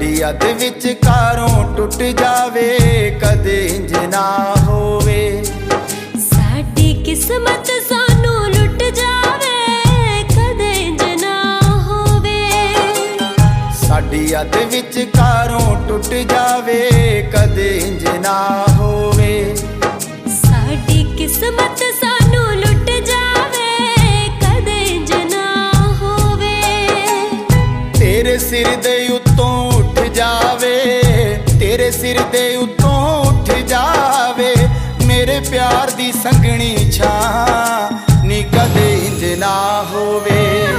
साडी अध विचकारों टुट जावे कदे इंज ना होवे। साडी किस्मत सानू लुट जावे कदे इंज ना होवे। साडी अध विचकारों टुट जावे कदे इंज ना होवे। साडी किस्मत सानू लुट जावे कदे इंज ना होवे। तेरे सिर दे उत्तों उठ जावे, तेरे सिर दे उत्तों उठ जावे मेरे प्यार दी संगनी छां नी कदे इंज ना होवे।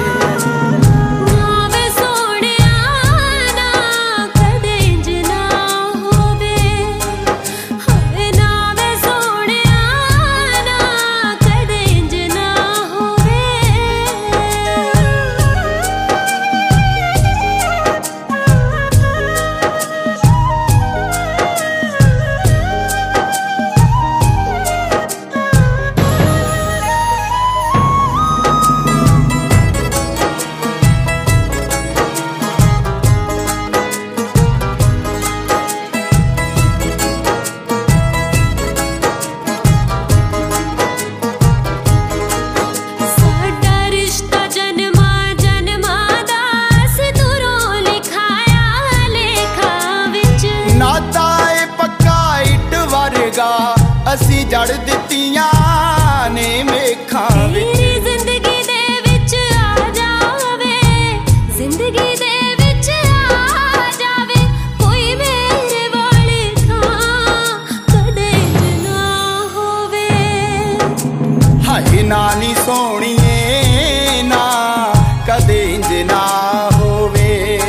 असी जड़ दित्तियां ने मेखां विच। तेरी जिंदगी दे विच आ जावे, जिंदगी दे विच आ जावे कोई मेरे वाली थां कदे इंज ना होवे। हाय नानी सोहणीए ना कदे इंज ना होवे।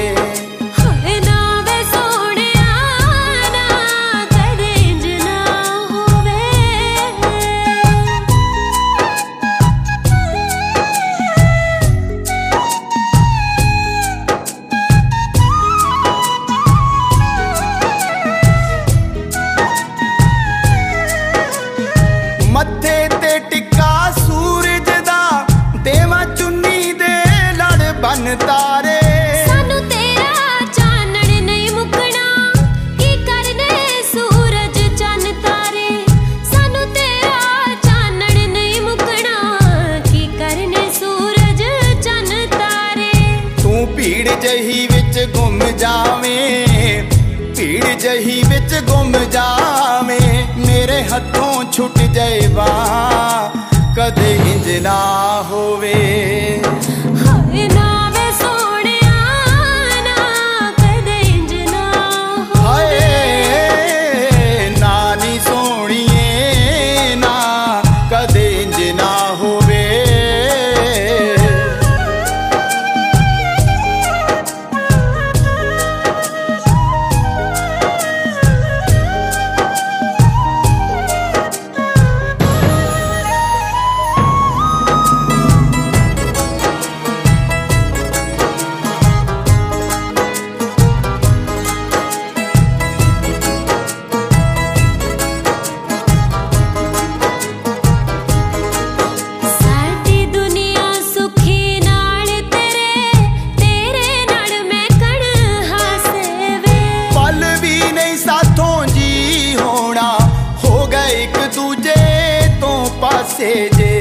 मत्थे ते टिक्का सूरज दा देवा चुन्नी दे लड़ बन तारे। सानू तेरा चानण नहीं मुकना की करने सूरज चन तारे। सानू तेरा चानण नहीं मुकना की करने सूरज चन तारे। तू भीड़ जही विच गुम जावें, भीड़ जही विच गुम जावें मेरे हथों छुट जाएवा कदे इंज ना होवे। हाय ना वे सोहणिया ना कदे इंज ना होवे। हाय नानी सोहणीए ना कदे इंज ना होवे। से जे